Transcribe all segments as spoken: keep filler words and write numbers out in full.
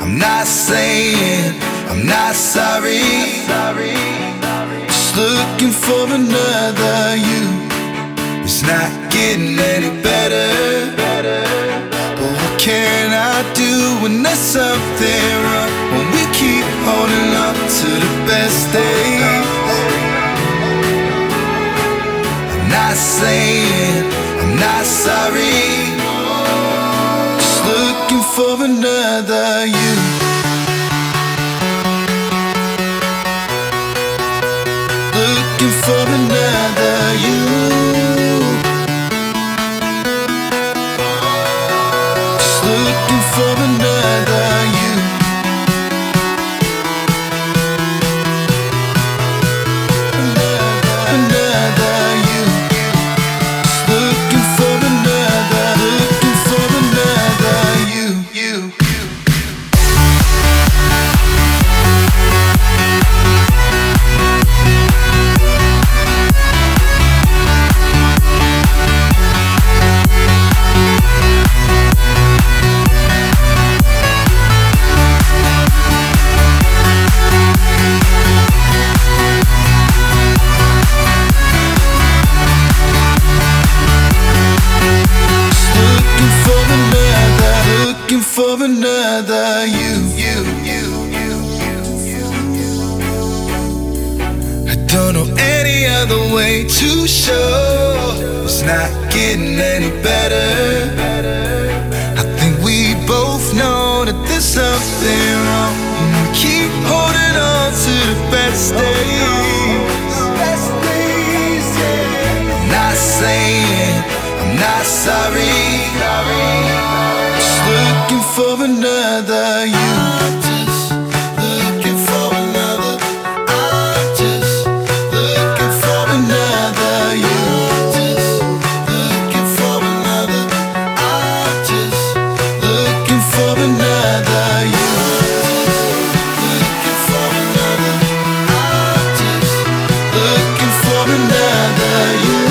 I'm not saying I'm not sorry. Just looking for another you. It's not getting any better. But what can I do when there's something wrong? When we keep holding on to the best days. I'm not saying I'm not sorry. Just looking for another you. Looking for another you. Just looking for another you. Another, another you. Just looking for another, looking for another you, you, you. Looking for another you, you, you, you, you, you. I don't know any other way to show it's not getting any better. I think we both know that there's something wrong when we keep holding on to the best days. I'm not saying I'm not sorry. Looking for another you. I'm just looking for another. I'm just looking for another you. Just looking for another. I'm just looking for another you. Looking for another. I'm just looking for another you.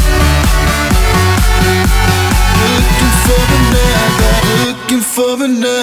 For another